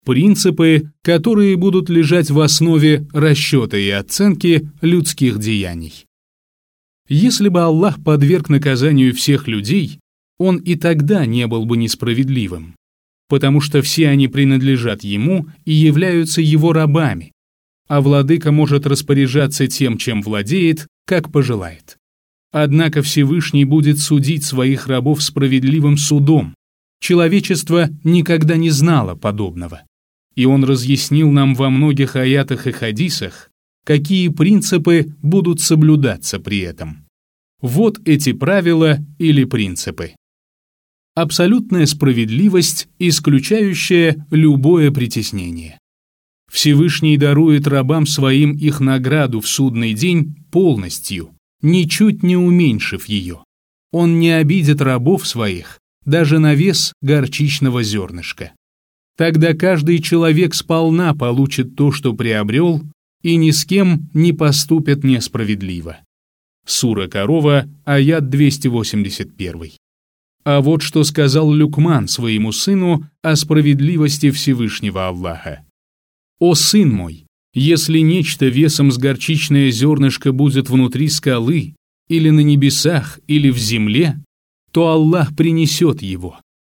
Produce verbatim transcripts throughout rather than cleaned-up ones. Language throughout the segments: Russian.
принципы, которые будут лежать в основе расчета и оценки людских деяний. Если бы Аллах подверг наказанию всех людей, Он и тогда не был бы несправедливым, потому что все они принадлежат Ему и являются Его рабами, а владыка может распоряжаться тем, чем владеет, как пожелает. Однако Всевышний будет судить своих рабов справедливым судом. Человечество никогда не знало подобного. И Он разъяснил нам во многих аятах и хадисах, какие принципы будут соблюдаться при этом. Вот эти правила или принципы. Абсолютная справедливость, исключающая любое притеснение. Всевышний дарует рабам своим их награду в судный день полностью, ничуть не уменьшив ее. Он не обидит рабов своих даже на вес горчичного зернышка. Тогда каждый человек сполна получит то, что приобрел, и ни с кем не поступит несправедливо. Сура Корова, аят двести восемьдесят один. А вот что сказал Люкман своему сыну о справедливости Всевышнего Аллаха. «О сын мой, если нечто весом с горчичное зернышко будет внутри скалы, или на небесах, или в земле, то Аллах принесет его.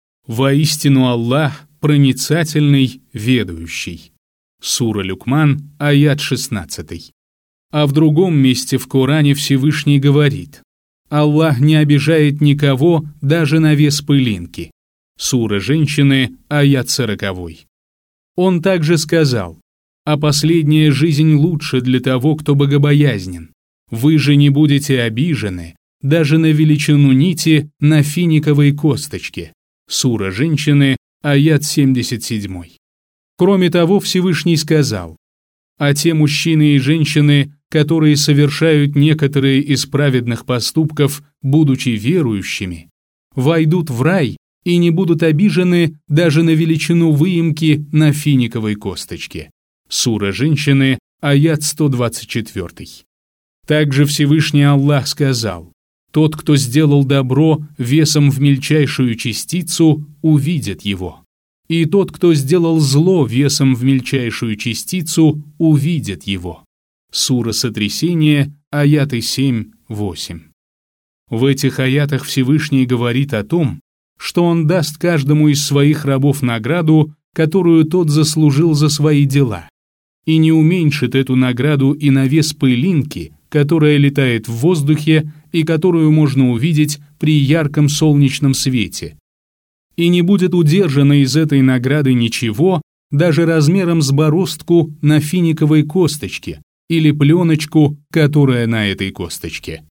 Воистину Аллах проницательный, ведающий». Сура Люкман, аят шестнадцатый. А в другом месте в Коране Всевышний говорит: «Аллах не обижает никого даже на вес пылинки». Сура Женщины, аят сороковой. Он также сказал: «А последняя жизнь лучше для того, кто богобоязнен. Вы же не будете обижены даже на величину нити на финиковой косточке». Сура Женщины, аят семьдесят семь. Кроме того, Всевышний сказал: «А те мужчины и женщины, которые совершают некоторые из праведных поступков, будучи верующими, войдут в рай и не будут обижены даже на величину выемки на финиковой косточке». Сура Женщины, аят сто двадцать четыре. Также Всевышний Аллах сказал: «Тот, кто сделал добро весом в мельчайшую частицу, увидит его. И тот, кто сделал зло весом в мельчайшую частицу, увидит его». Сура Сотрясение, аяты семь восемь. В этих аятах Всевышний говорит о том, что Он даст каждому из своих рабов награду, которую тот заслужил за свои дела, и не уменьшит эту награду и на вес пылинки, которая летает в воздухе и которую можно увидеть при ярком солнечном свете, и не будет удержано из этой награды ничего, даже размером с бороздку на финиковой косточке или пленочку, которая на этой косточке.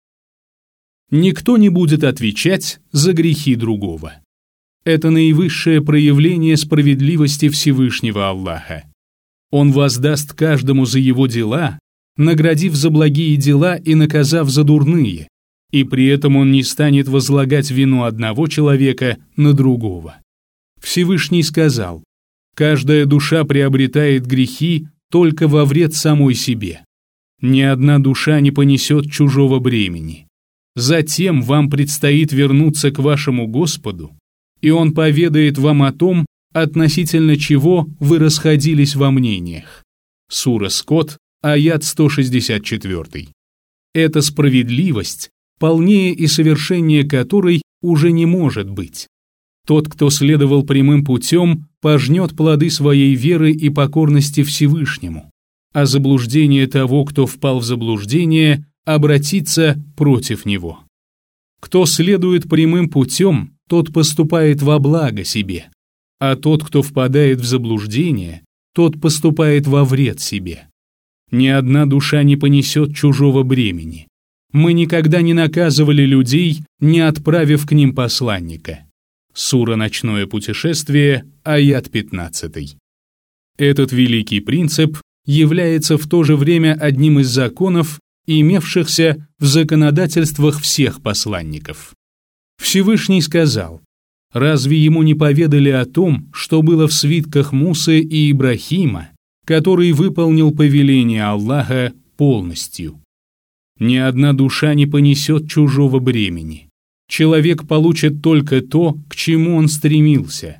Никто не будет отвечать за грехи другого. Это наивысшее проявление справедливости Всевышнего Аллаха. Он воздаст каждому за его дела, наградив за благие дела и наказав за дурные, и при этом Он не станет возлагать вину одного человека на другого. Всевышний сказал: «Каждая душа приобретает грехи только во вред самой себе. Ни одна душа не понесет чужого бремени. Затем вам предстоит вернуться к вашему Господу, и Он поведает вам о том, относительно чего вы расходились во мнениях». Сура Скот, аят сто шестьдесят четыре. Это справедливость, полнее и совершеннее которой уже не может быть. Тот, кто следовал прямым путем, пожнет плоды своей веры и покорности Всевышнему, а заблуждение того, кто впал в заблуждение, обратится против него. Кто следует прямым путем, тот поступает во благо себе, а тот, кто впадает в заблуждение, тот поступает во вред себе. Ни одна душа не понесет чужого бремени. Мы никогда не наказывали людей, не отправив к ним посланника. Сура «Ночное путешествие», аят пятнадцатый. Этот великий принцип является в то же время одним из законов, имевшихся в законодательствах всех посланников. Всевышний сказал: «Разве ему не поведали о том, что было в свитках Мусы и Ибрахима, который выполнил повеление Аллаха полностью? Ни одна душа не понесет чужого бремени. Человек получит только то, к чему он стремился.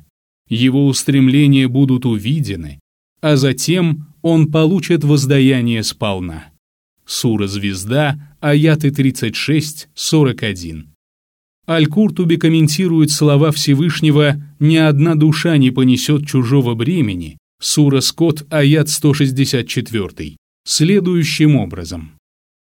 его устремления будут увидены, а затем он получит воздаяние сполна. Сура «Звезда», аяты тридцать шесть сорок один. Аль-Куртуби комментирует слова Всевышнего «Ни одна душа не понесет чужого бремени», сура Скот, аят сто шестьдесят четыре, следующим образом.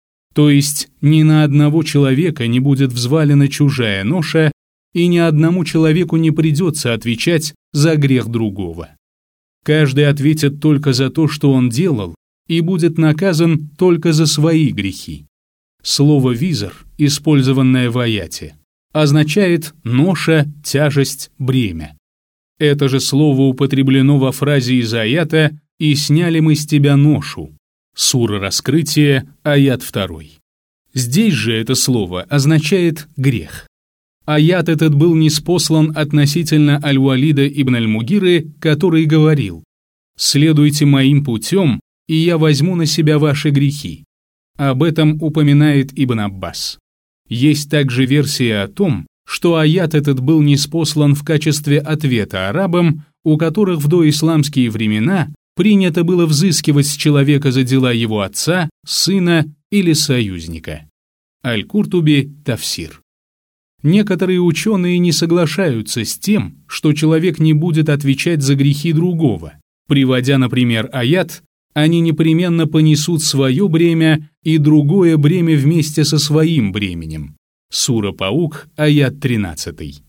То есть ни на одного человека не будет взвалена чужая ноша, и ни одному человеку не придется отвечать за грех другого. Каждый ответит только за то, что он делал, и будет наказан только за свои грехи. Слово «визр», использованное в аяте, означает ноша, тяжесть, бремя. Это же слово употреблено во фразе из аята «И сняли мы с тебя ношу». Сура Раскрытие, аят два. Здесь же это слово означает грех. Аят этот был ниспослан относительно Аль-Валида ибн Аль-Мугиры, который говорил: «Следуйте моим путем, и я возьму на себя ваши грехи». Об этом упоминает Ибн Аббас. Есть также версия о том, что аят этот был ниспослан в качестве ответа арабам, у которых в доисламские времена принято было взыскивать с человека за дела его отца, сына или союзника. Аль-Куртуби, Тафсир. Некоторые ученые не соглашаются с тем, что человек не будет отвечать за грехи другого. Приводя, например, аят, они непременно понесут свое бремя и другое бремя вместе со своим бременем. Сура Паук, аят тринадцатый.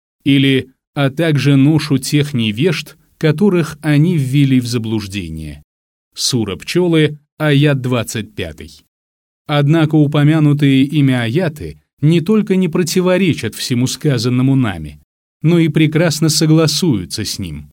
Или «а также ношу тех невежд, которых они ввели в заблуждение». Сура Пчелы, аят двадцать пятый. Однако упомянутые ими аяты не только не противоречат всему сказанному нами, но и прекрасно согласуются с ним.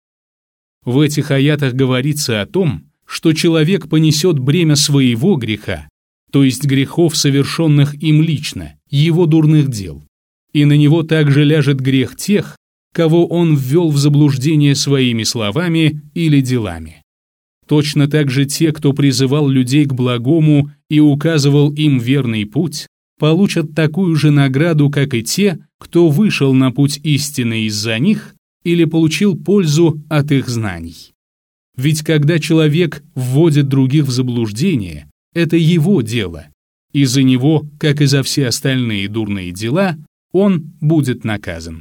В этих аятах говорится о том, что человек понесет бремя своего греха, то есть грехов, совершенных им лично, его дурных дел, и на него также ляжет грех тех, кого он ввел в заблуждение своими словами или делами. Точно так же те, кто призывал людей к благому и указывал им верный путь, получат такую же награду, как и те, кто вышел на путь истины из-за них или получил пользу от их знаний. Ведь когда человек вводит других в заблуждение, это его дело, и за него, как и за все остальные дурные дела, он будет наказан.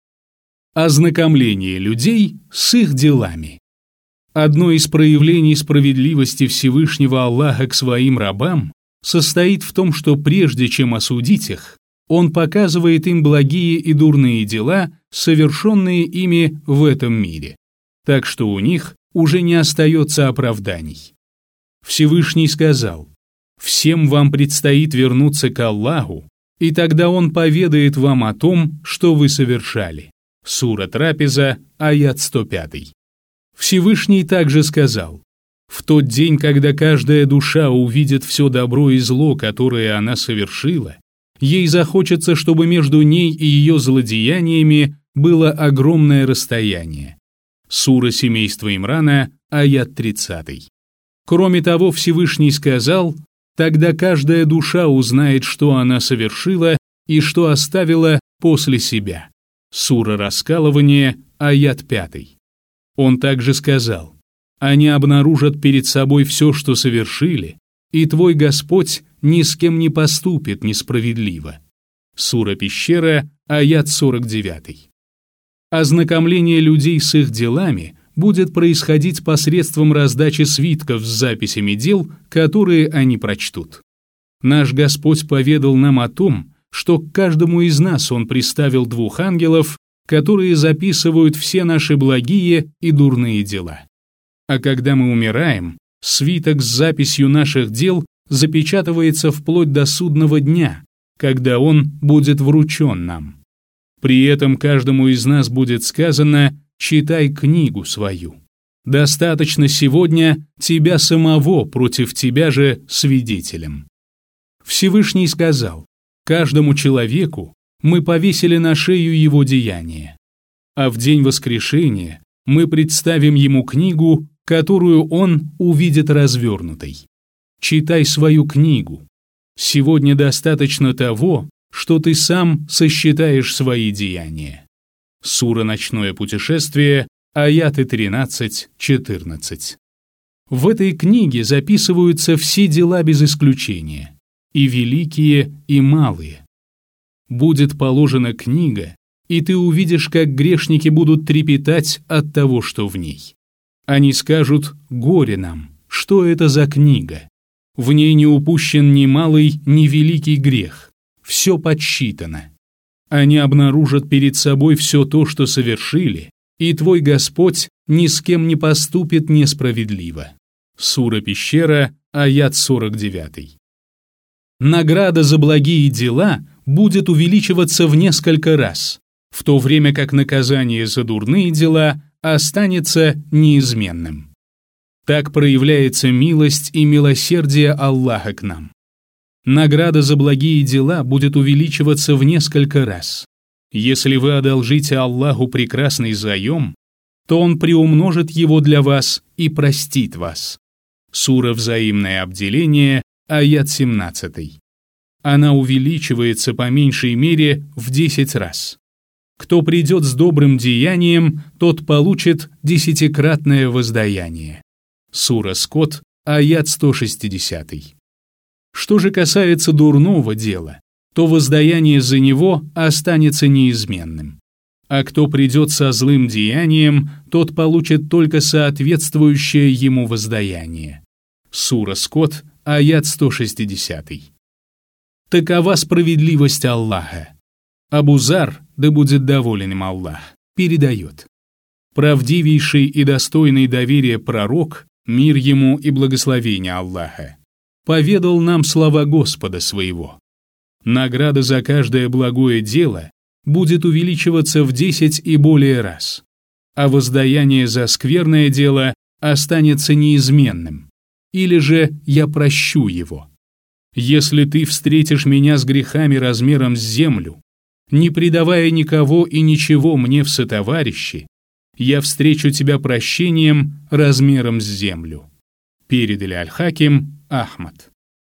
Ознакомление людей с их делами. Одно из проявлений справедливости Всевышнего Аллаха к своим рабам состоит в том, что прежде чем осудить их, Он показывает им благие и дурные дела, совершенные ими в этом мире, так что у них уже не остается оправданий. Всевышний сказал: «Всем вам предстоит вернуться к Аллаху, и тогда Он поведает вам о том, что вы совершали». Сура Трапеза, аят сто пять. Всевышний также сказал: «В тот день, когда каждая душа увидит все добро и зло, которое она совершила, ей захочется, чтобы между ней и ее злодеяниями было огромное расстояние». Сура Семейства Имрана, аят тридцать. Кроме того, Всевышний сказал: «Тогда каждая душа узнает, что она совершила и что оставила после себя». Сура Раскалывание, аят пять. Он также сказал: «Они обнаружат перед собой все, что совершили, и твой Господь ни с кем не поступит несправедливо». Сура Пещера, аят сорок девять. Ознакомление людей с их делами будет происходить посредством раздачи свитков с записями дел, которые они прочтут. Наш Господь поведал нам о том, что к каждому из нас Он приставил двух ангелов, которые записывают все наши благие и дурные дела. А когда мы умираем, свиток с записью наших дел запечатывается вплоть до судного дня, когда он будет вручен нам. При этом каждому из нас будет сказано: «Читай книгу свою». Достаточно сегодня тебя самого против тебя же свидетелем. Всевышний сказал: «Каждому человеку мы повесили на шею его деяния, а в день воскрешения мы представим ему книгу, которую он увидит развернутой. Читай свою книгу. Сегодня достаточно того, что ты сам сосчитаешь свои деяния». Сура «Ночное путешествие», аяты тринадцать-четырнадцать. В этой книге записываются все дела без исключения, и великие, и малые. Будет положена книга, и ты увидишь, как грешники будут трепетать от того, что в ней. Они скажут: «Горе нам! Что это за книга? В ней не упущен ни малый, ни великий грех. Все подсчитано». Они обнаружат перед собой все то, что совершили, и твой Господь ни с кем не поступит несправедливо. Сура Пещера, аят сорок девять. Награда за благие дела будет увеличиваться в несколько раз, в то время как наказание за дурные дела останется неизменным. Так проявляется милость и милосердие Аллаха к нам. Награда за благие дела будет увеличиваться в несколько раз. Если вы одолжите Аллаху прекрасный заем, то Он приумножит его для вас и простит вас. Сура «Взаимное обделение», аят семнадцать. Она увеличивается по меньшей мере в десять раз. Кто придет с добрым деянием, тот получит десятикратное воздаяние. Сура Скот, аят сто шестьдесят. Что же касается дурного дела, то воздаяние за него останется неизменным. А кто придет со злым деянием, тот получит только соответствующее ему воздаяние. Сура Скот, аят сто шестьдесят. Такова справедливость Аллаха. Абу Зар, да будет доволен им Аллах, передает: правдивейший и достойный доверия пророк, мир ему и благословение Аллаха, поведал нам слова Господа своего. Награда за каждое благое дело будет увеличиваться в десять и более раз, а воздаяние за скверное дело останется неизменным, или же я прощу его. Если ты встретишь меня с грехами размером с землю, не предавая никого и ничего мне в сотоварищи, я встречу тебя прощением размером с землю. Передали Аль-Хаким, Ахмад.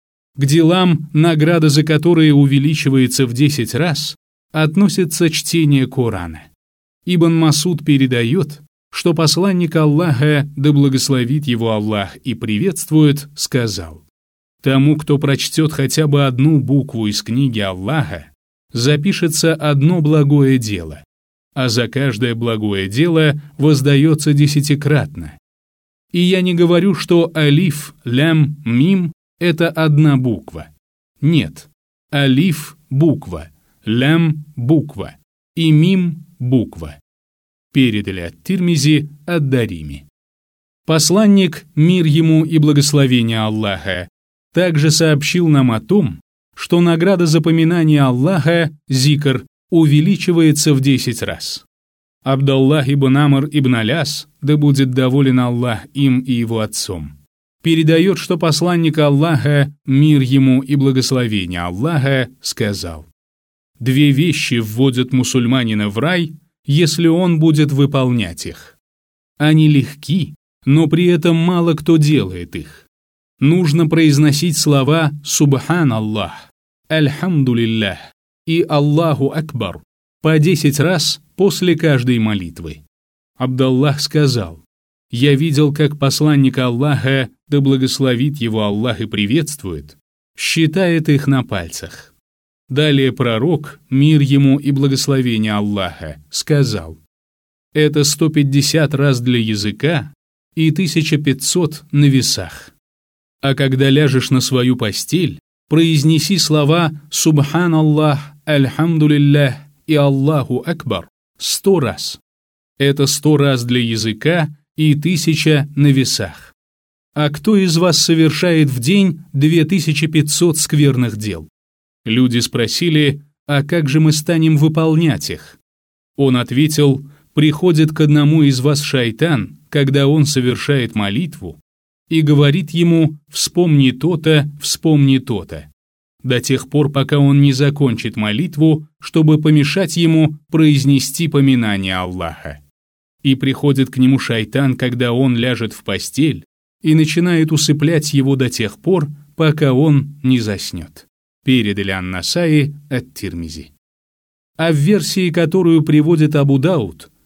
К делам, награда за которые увеличивается в десять раз, относится чтение Корана. Ибн Масуд передает, что посланник Аллаха, да благословит его Аллах и приветствует, сказал: «Тому, кто прочтет хотя бы одну букву из книги Аллаха, запишется одно благое дело, а за каждое благое дело воздается десятикратно. И я не говорю, что алиф, лям, мим – это одна буква. Нет, алиф – буква, лям – буква и мим – буква». Передали от Тирмизи, от Дарими. Посланник, мир ему и благословение Аллаха, также сообщил нам о том, что награда за поминание Аллаха, зикр, увеличивается в десять раз. Абдаллах ибн Амр ибн Аляс, да будет доволен Аллах им и его отцом, передает, что посланник Аллаха, мир ему и благословение Аллаха, сказал: «Две вещи вводят мусульманина в рай, если он будет выполнять их. Они легки, но при этом мало кто делает их. Нужно произносить слова «Субхан Аллах», «Альхамдулиллах» и «Аллаху Акбар» по десять раз после каждой молитвы. Абдаллах сказал: «Я видел, как посланник Аллаха, да благословит его Аллах и приветствует, считает их на пальцах». Далее пророк, мир ему и благословение Аллаха, сказал: «Это сто пятьдесят раз для языка и тысяча пятьсот на весах. А когда ляжешь на свою постель, произнеси слова «Субхан Аллах», «Альхамдулиллах» и «Аллаху Акбар» сто раз. Это сто раз для языка и тысяча на весах. А кто из вас совершает в день две тысячи пятьсот скверных дел?» Люди спросили: «А как же мы станем выполнять их?» Он ответил: «Приходит к одному из вас шайтан, когда он совершает молитву, и говорит ему: вспомни то-то, вспомни то-то, до тех пор, пока он не закончит молитву, чтобы помешать ему произнести поминание Аллаха. И приходит к нему шайтан, когда он ляжет в постель, и начинает усыплять его до тех пор, пока он не заснет». Передали ан-Насаи от Тирмизи. А в версии, которую приводит Абу Дауд,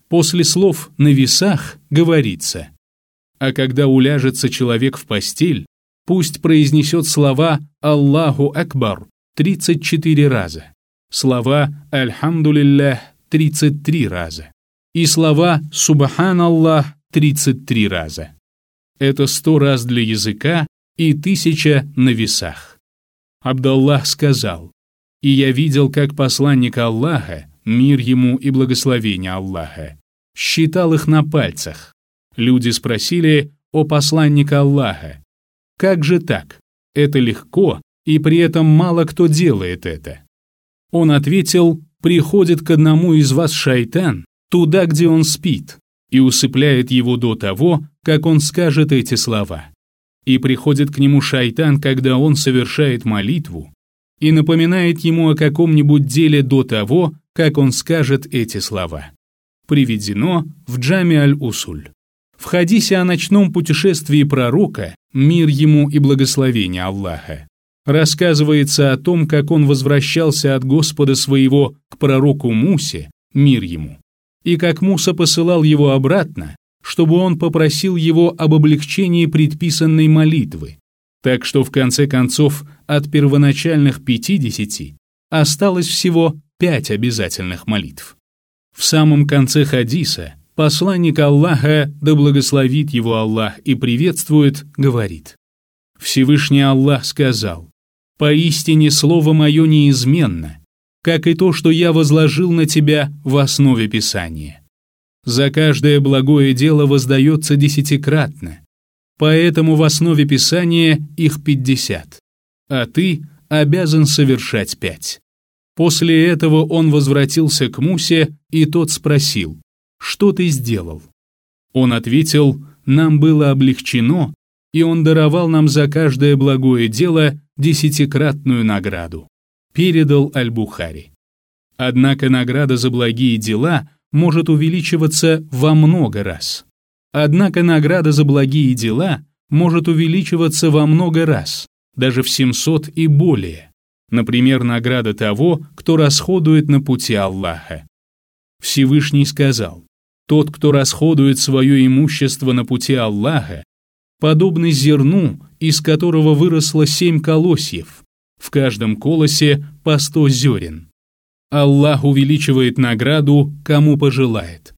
После слов «на весах» говорится: «А когда уляжется человек в постель, пусть произнесет слова «Аллаху Акбар» тридцать четыре раза, слова «Альхамдулиллях» тридцать три раза и слова «Субханаллах» тридцать три раза. Это сто раз для языка и тысяча на весах». Абдаллах сказал: «И я видел, как посланник Аллаха, мир ему и благословение Аллаха, считал их на пальцах. Люди спросили: «О посланник Аллаха, как же так? Это легко, и при этом мало кто делает это». Он ответил: «Приходит к одному из вас шайтан туда, где он спит, и усыпляет его до того, как он скажет эти слова. И приходит к нему шайтан, когда он совершает молитву, и напоминает ему о каком-нибудь деле до того, как он скажет эти слова». Приведено в Джами аль-Усуль. В хадисе о ночном путешествии пророка, мир ему и благословение Аллаха, рассказывается о том, как он возвращался от Господа своего к пророку Мусе, мир ему, и как Муса посылал его обратно, чтобы он попросил его об облегчении предписанной молитвы, так что в конце концов от первоначальных пятидесяти осталось всего пять обязательных молитв. В самом конце хадиса посланник Аллаха, да благословит его Аллах и приветствует, говорит: «Всевышний Аллах сказал: поистине слово мое неизменно, как и то, что я возложил на тебя в основе Писания. За каждое благое дело воздается десятикратно, поэтому в основе Писания их пятьдесят, а ты обязан совершать пять». После этого он возвратился к Мусе, и тот спросил: «Что ты сделал?» Он ответил: «Нам было облегчено, и он даровал нам за каждое благое дело десятикратную награду». Передал Аль-Бухари. Однако награда за благие дела может увеличиваться во много раз. Однако награда за благие дела может увеличиваться во много раз, даже в семьсот и более. Например, награда того, кто расходует на пути Аллаха. Всевышний сказал: «Тот, кто расходует свое имущество на пути Аллаха, подобный зерну, из которого выросло семь колосьев, в каждом колосе по сто зерен. Аллах увеличивает награду, кому пожелает.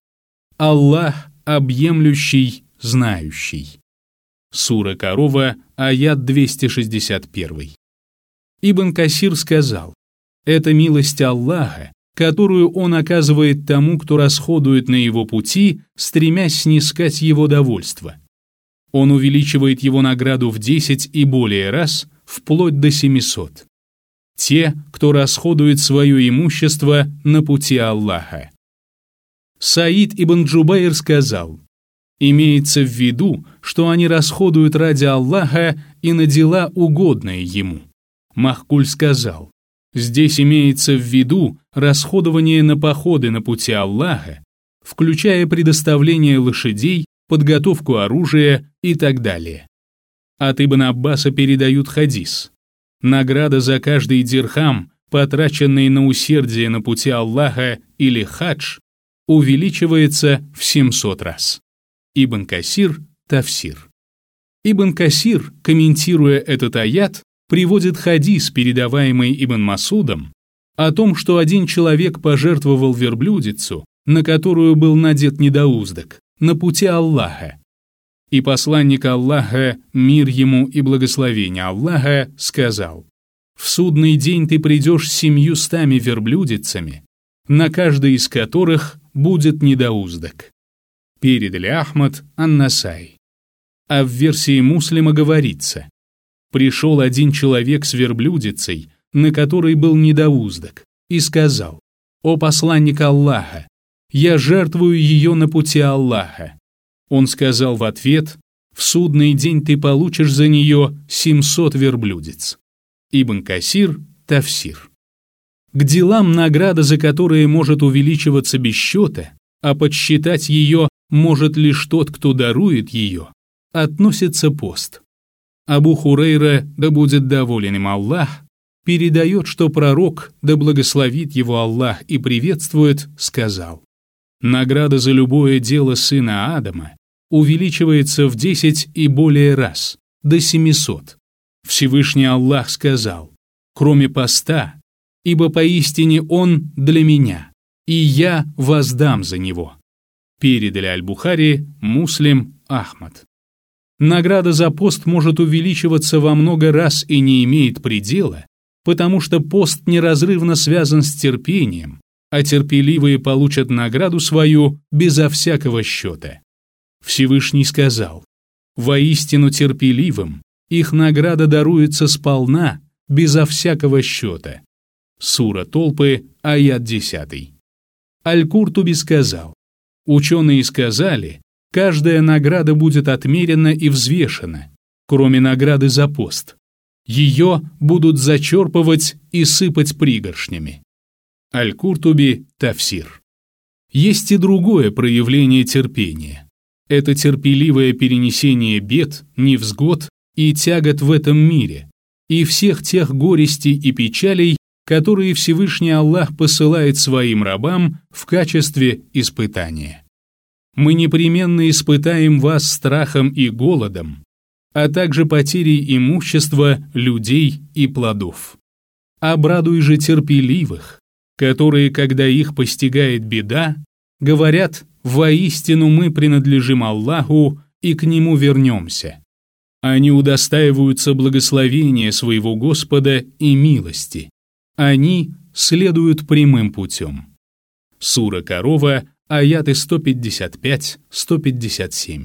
Аллах объемлющий, знающий». Сура Корова, аят двести шестьдесят один. Ибн Касир сказал: «Это милость Аллаха, которую Он оказывает тому, кто расходует на его пути, стремясь снискать его довольство. Он увеличивает его награду в десять и более раз, вплоть до семисот. Те, кто расходует свое имущество на пути Аллаха». Саид ибн Джубайр сказал: «Имеется в виду, что они расходуют ради Аллаха и на дела, угодные Ему». Махкуль сказал: «Здесь имеется в виду расходование на походы на пути Аллаха, включая предоставление лошадей, подготовку оружия и так далее». От Ибн Аббаса передают хадис: «Награда за каждый дирхам, потраченный на усердие на пути Аллаха или хадж, увеличивается в семьсот раз». Ибн Касир, Тафсир. Ибн Касир, комментируя этот аят, приводит хадис, передаваемый Ибн Масудом, о том, что один человек пожертвовал верблюдицу, на которую был надет недоуздок, на пути Аллаха. И посланник Аллаха, мир ему и благословение Аллаха, сказал: «В судный день ты придешь с семьюстами верблюдицами, на каждой из которых будет недоуздок». Передали Ахмад, Ан-Насай. А в версии Муслима говорится: «Пришел один человек с верблюдицей, на которой был недоуздок, и сказал: «О посланник Аллаха, я жертвую ее на пути Аллаха». Он сказал в ответ: «В судный день ты получишь за нее семьсот верблюдиц». Ибн Касир, Тафсир. К делам, награда за которые может увеличиваться без счета, а подсчитать ее может лишь тот, кто дарует ее, относится пост. Абу Хурейра, да будет доволен им Аллах, передает, что пророк, да благословит его Аллах и приветствует, сказал: Награда за любое дело сына Адама увеличивается в десять и более раз, до семисот. Всевышний Аллах сказал: кроме поста, ибо поистине он для меня, и я воздам за него. Передали Аль-Бухари, Муслим, Ахмад. Награда за пост может увеличиваться во много раз и не имеет предела, потому что пост неразрывно связан с терпением, а терпеливые получат награду свою безо всякого счета. Всевышний сказал: воистину терпеливым их награда даруется сполна, безо всякого счета. Сура Толпы, аят десятый. Аль-Куртуби сказал: ученые сказали, каждая награда будет отмерена и взвешена, кроме награды за пост. Ее будут зачерпывать и сыпать пригоршнями. Аль-Куртуби, Тафсир. Есть и другое проявление терпения. Это терпеливое перенесение бед, невзгод и тягот в этом мире, и всех тех горестей и печалей, которые Всевышний Аллах посылает своим рабам в качестве испытания. Мы непременно испытаем вас страхом и голодом, а также потерей имущества, людей и плодов. Обрадуй же терпеливых, которые, когда их постигает беда, говорят: воистину мы принадлежим Аллаху и к Нему вернемся. Они удостаиваются благословения своего Господа и милости. Они следуют прямым путем. Сура Корова, аяты сто пятьдесят пять — сто пятьдесят семь.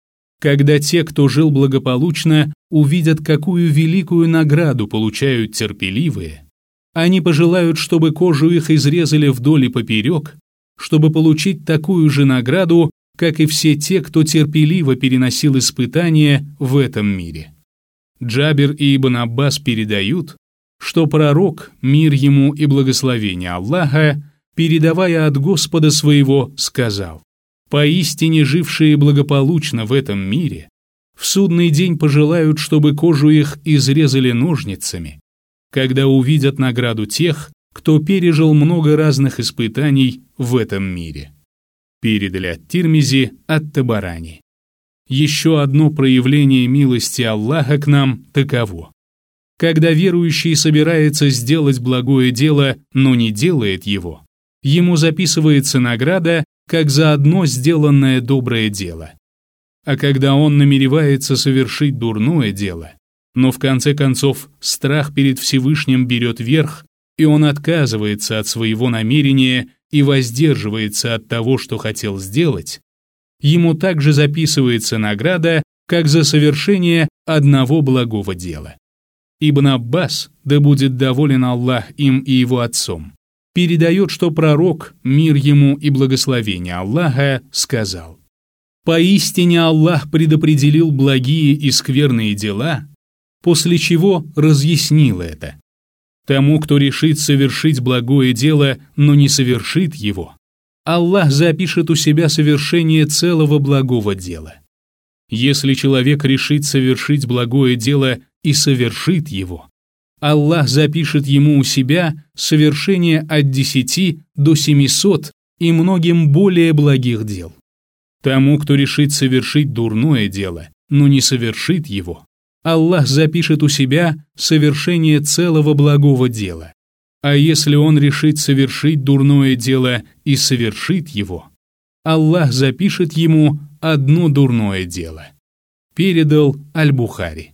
Когда те, кто жил благополучно, увидят, какую великую награду получают терпеливые, они пожелают, чтобы кожу их изрезали вдоль и поперек, чтобы получить такую же награду, как и все те, кто терпеливо переносил испытания в этом мире. Джабир и Ибн Аббас передают, что пророк, мир ему и благословение Аллаха, передавая от Господа своего, сказал: «Поистине жившие благополучно в этом мире, в судный день пожелают, чтобы кожу их изрезали ножницами, когда увидят награду тех, кто пережил много разных испытаний в этом мире». Передали от Тирмизи, от Табарани. Еще одно проявление милости Аллаха к нам таково. Когда верующий собирается сделать благое дело, но не делает его, ему записывается награда, как за одно сделанное доброе дело. А когда он намеревается совершить дурное дело, но в конце концов страх перед Всевышним берет верх, и он отказывается от своего намерения и воздерживается от того, что хотел сделать, ему также записывается награда, как за совершение одного благого дела. Ибн Аббас, да будет доволен Аллах им и его отцом, передает, что пророк, мир ему и благословение Аллаха, сказал: «Поистине Аллах предопределил благие и скверные дела, после чего разъяснил это. Тому, кто решит совершить благое дело, но не совершит его, Аллах запишет у себя совершение целого благого дела. Если человек решит совершить благое дело и совершит его, Аллах запишет ему у себя совершение от десяти до семисот и многим более благих дел. Тому, кто решит совершить дурное дело, но не совершит его, Аллах запишет у себя совершение целого благого дела. А если он решит совершить дурное дело и совершит его, Аллах запишет ему одно дурное дело. Передал Аль-Бухари.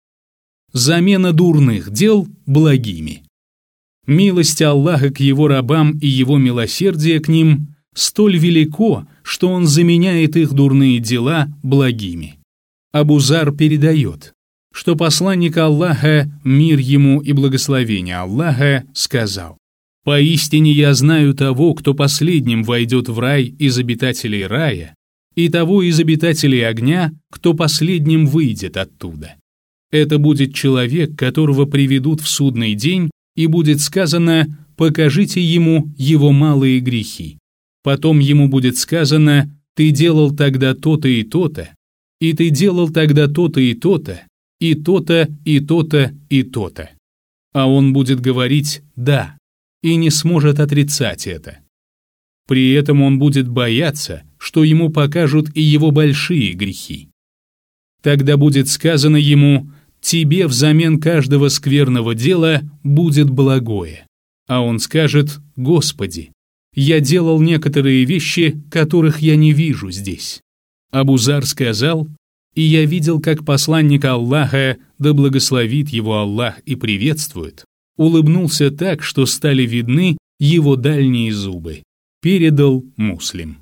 Замена дурных дел благими. Милость Аллаха к его рабам и его милосердие к ним столь велико, что он заменяет их дурные дела благими. Абу Зар передает, что посланник Аллаха, мир ему и благословение Аллаха, сказал: «Поистине я знаю того, кто последним войдет в рай из обитателей рая, и того из обитателей огня, кто последним выйдет оттуда. Это будет человек, которого приведут в судный день, и будет сказано: покажите ему его малые грехи. Потом ему будет сказано: ты делал тогда то-то и то-то, и ты делал тогда то-то и то-то, и то-то, и то-то, и то-то. А он будет говорить «да» и не сможет отрицать это. При этом он будет бояться, что ему покажут и его большие грехи. Тогда будет сказано ему: «Тебе взамен каждого скверного дела будет благое». А он скажет: «Господи, я делал некоторые вещи, которых я не вижу здесь». Абу Зар сказал: «И я видел, как посланник Аллаха, да благословит его Аллах и приветствует, улыбнулся так, что стали видны его дальние зубы». Передал Муслим.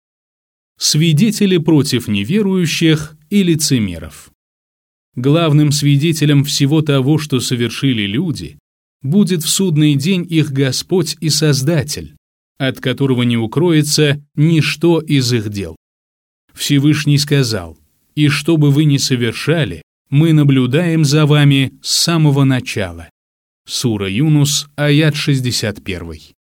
Свидетели против неверующих и лицемеров. Главным свидетелем всего того, что совершили люди, будет в судный день их Господь и Создатель, от которого не укроется ничто из их дел. Всевышний сказал: «И что бы вы ни совершали, мы наблюдаем за вами с самого начала». Сура Юнус, аят шестьдесят один.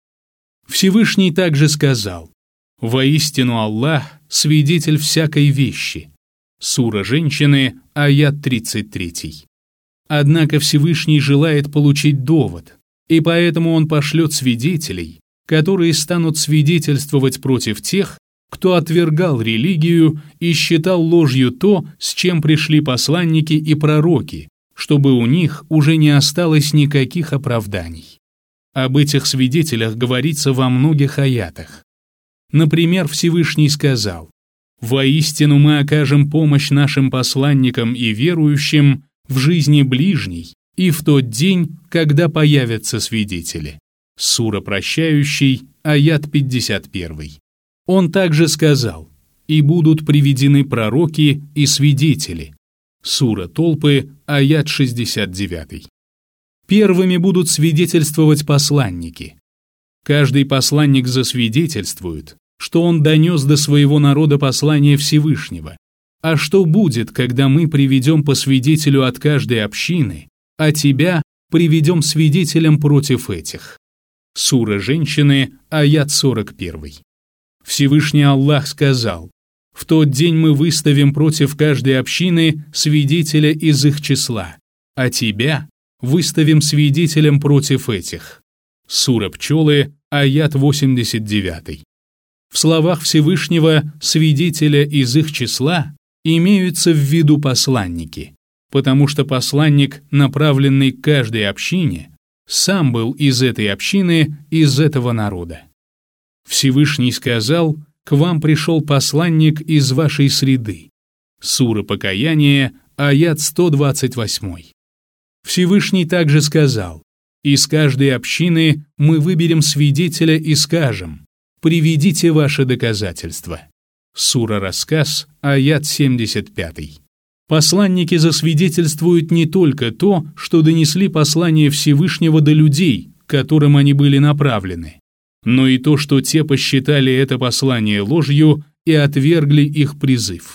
Всевышний также сказал: «Воистину Аллах – свидетель всякой вещи». Сура Женщины, аят тридцать три. Однако Всевышний желает получить довод, и поэтому Он пошлет свидетелей, которые станут свидетельствовать против тех, кто отвергал религию и считал ложью то, с чем пришли посланники и пророки, чтобы у них уже не осталось никаких оправданий. Об этих свидетелях говорится во многих аятах. Например, Всевышний сказал: «Воистину мы окажем помощь нашим посланникам и верующим в жизни ближней и в тот день, когда появятся свидетели». Сура Прощающий, аят пятьдесят один. Он также сказал: «И будут приведены пророки и свидетели». Сура Толпы, аят шестьдесят девять. Первыми будут свидетельствовать посланники. Каждый посланник засвидетельствует, что он донес до своего народа послание Всевышнего. А что будет, когда мы приведем по свидетелю от каждой общины, а тебя приведем свидетелем против этих? Сура Женщины, аят сорок один. Всевышний Аллах сказал: «В тот день мы выставим против каждой общины свидетеля из их числа, а тебя выставим свидетелем против этих». Сура Пчелы, аят восемьдесят девять. В словах Всевышнего «свидетеля из их числа» имеются в виду посланники, потому что посланник, направленный к каждой общине, сам был из этой общины, из этого народа. Всевышний сказал: «К вам пришел посланник из вашей среды». Сура Покаяние, аят сто двадцать восемь. Всевышний также сказал: «Из каждой общины мы выберем свидетеля и скажем: приведите ваши доказательства». Сура Рассказ, аят семьдесят пять. Посланники засвидетельствуют не только то, что донесли послание Всевышнего до людей, к которым они были направлены, но и то, что те посчитали это послание ложью и отвергли их призыв.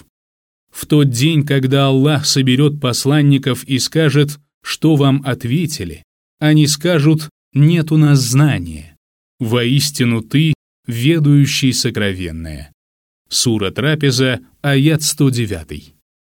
В тот день, когда Аллах соберет посланников и скажет: «Что вам ответили?», они скажут: «Нет у нас знания». «Воистину ты, ведающий сокровенное». Сура Трапеза, аят сто девять.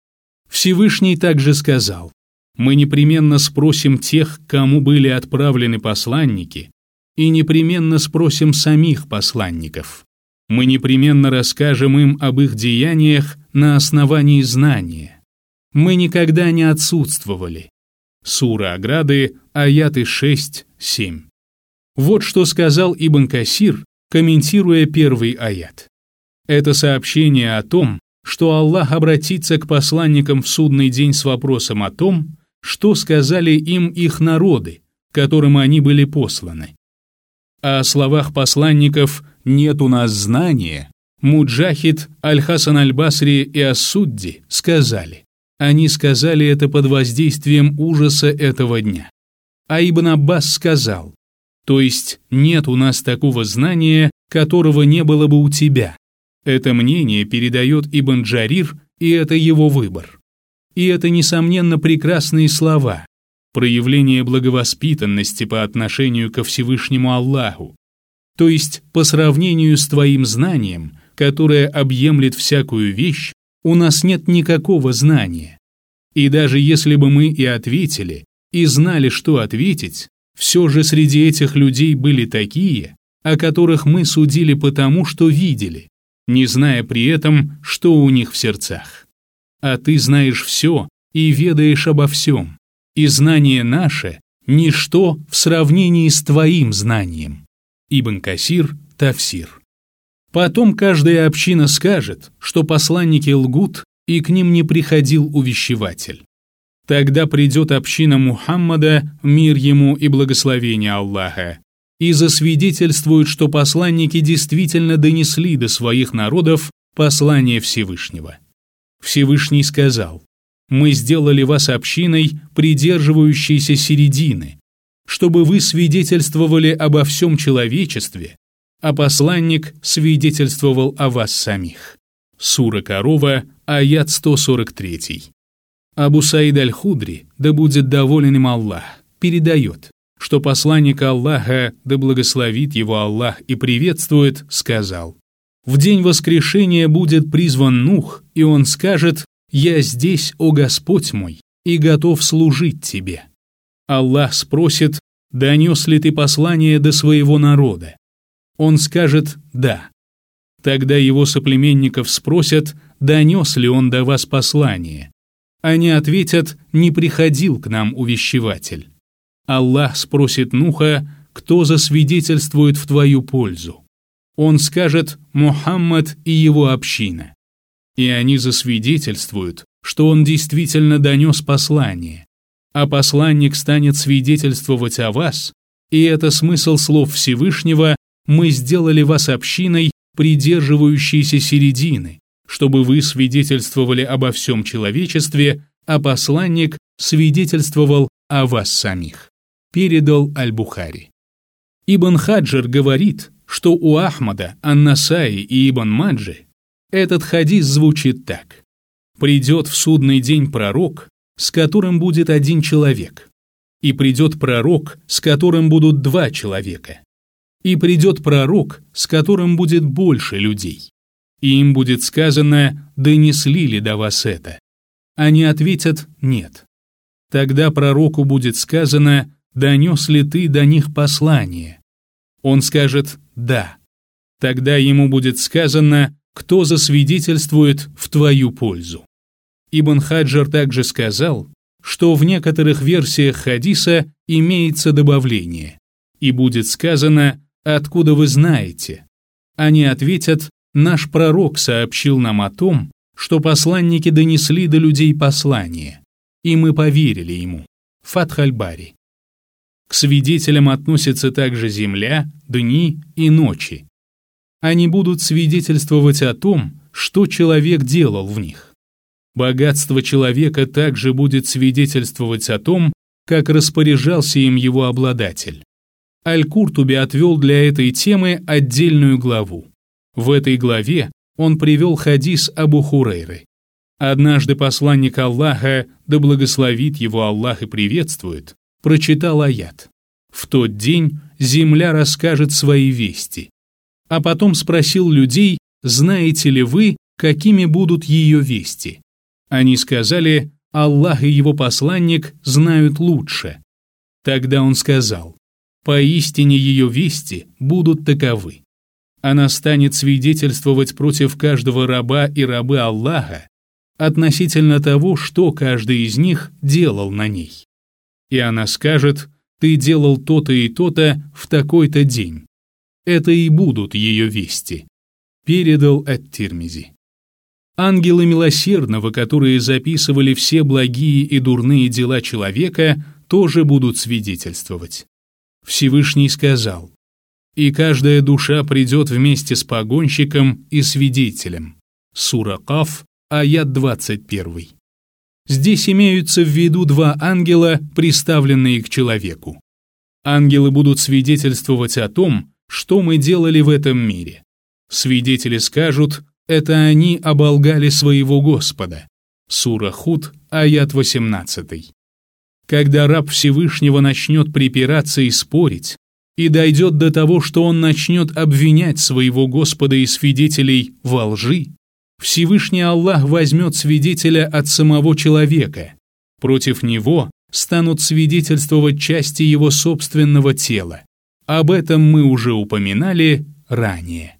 Всевышний также сказал: «Мы непременно спросим тех, кому были отправлены посланники, и непременно спросим самих посланников. Мы непременно расскажем им об их деяниях на основании знания. Мы никогда не отсутствовали». Сура Ограды, аяты шесть семь. Вот что сказал Ибн Касир, комментируя первый аят. Это сообщение о том, что Аллах обратится к посланникам в судный день с вопросом о том, что сказали им их народы, которым они были посланы. А о словах посланников «нет у нас знания» Муджахид, Аль-Хасан Аль-Басри и Ас-Судди сказали. Они сказали это под воздействием ужаса этого дня. А Ибн Аббас сказал: то есть нет у нас такого знания, которого не было бы у тебя. Это мнение передает Ибн Джарир, и это его выбор. И это, несомненно, прекрасные слова, проявление благовоспитанности по отношению ко Всевышнему Аллаху, то есть по сравнению с твоим знанием, которое объемлет всякую вещь, у нас нет никакого знания. И даже если бы мы и ответили, и знали, что ответить, все же среди этих людей были такие, о которых мы судили потому, что видели, не зная при этом, что у них в сердцах. А ты знаешь все и ведаешь обо всем, и знание наше – ничто в сравнении с твоим знанием. Ибн Касир, Тафсир. Потом каждая община скажет, что посланники лгут, и к ним не приходил увещеватель. Тогда придет община Мухаммада, мир ему и благословение Аллаха, и засвидетельствует, что посланники действительно донесли до своих народов послание Всевышнего. Всевышний сказал: «Мы сделали вас общиной, придерживающейся середины, чтобы вы свидетельствовали обо всем человечестве, а посланник свидетельствовал о вас самих». Сура Корова, аят сто сорок три. Абу Саид аль-Худри, да будет доволен им Аллах, передает, что посланник Аллаха, да благословит его Аллах и приветствует, сказал: «В день воскрешения будет призван Нух, и он скажет: «Я здесь, о Господь мой, и готов служить тебе». Аллах спросит: «Донес ли ты послание до своего народа?» Он скажет: «Да». Тогда его соплеменников спросят, донес ли он до вас послание. Они ответят: «Не приходил к нам увещеватель». Аллах спросит Нуха: «Кто засвидетельствует в твою пользу?» Он скажет: «Мухаммад и его община». И они засвидетельствуют, что он действительно донес послание. А посланник станет свидетельствовать о вас, и это смысл слов Всевышнего: «Мы сделали вас общиной, придерживающейся середины, чтобы вы свидетельствовали обо всем человечестве, а посланник свидетельствовал о вас самих». Передал Аль-Бухари. Ибн Хаджар говорит, что у Ахмада, Ан-Насаи и Ибн Маджи этот хадис звучит так: «Придет в судный день пророк, с которым будет один человек, и придет пророк, с которым будут два человека, и придет пророк, с которым будет больше людей. И им будет сказано: донесли ли до вас это? Они ответят: нет. Тогда пророку будет сказано: донес ли ты до них послание? Он скажет: да. Тогда ему будет сказано: кто засвидетельствует в твою пользу? Ибн Хаджар также сказал, что в некоторых версиях хадиса имеется добавление, и будет сказано: откуда вы знаете? Они ответят: наш пророк сообщил нам о том, что посланники донесли до людей послание, и мы поверили ему. Фатх аль-Бари. К свидетелям относятся также земля, дни и ночи. Они будут свидетельствовать о том, что человек делал в них. Богатство человека также будет свидетельствовать о том, как распоряжался им его обладатель. Аль-Куртуби отвел для этой темы отдельную главу. В этой главе он привел хадис Абу Хурейры. Однажды посланник Аллаха, да благословит его Аллах и приветствует, прочитал аят: «В тот день земля расскажет свои вести». А потом спросил людей: знаете ли вы, какими будут ее вести? Они сказали: Аллах и его посланник знают лучше. Тогда он сказал: поистине ее вести будут таковы. Она станет свидетельствовать против каждого раба и рабы Аллаха относительно того, что каждый из них делал на ней. И она скажет: ты делал то-то и то-то в такой-то день. Это и будут ее вести. Передал ат-Тирмизи. Ангелы милосердного, которые записывали все благие и дурные дела человека, тоже будут свидетельствовать. Всевышний сказал: и каждая душа придет вместе с погонщиком и свидетелем. Сура Каф, аят двадцать один. Здесь имеются в виду два ангела, приставленные к человеку. Ангелы будут свидетельствовать о том, что мы делали в этом мире. Свидетели скажут: это они оболгали своего Господа. Сура Худ, аят восемнадцатый. Когда раб Всевышнего начнет припираться и спорить, и дойдет до того, что он начнет обвинять своего Господа и свидетелей во лжи, Всевышний Аллах возьмет свидетеля от самого человека. Против него станут свидетельствовать части его собственного тела. Об этом мы уже упоминали ранее.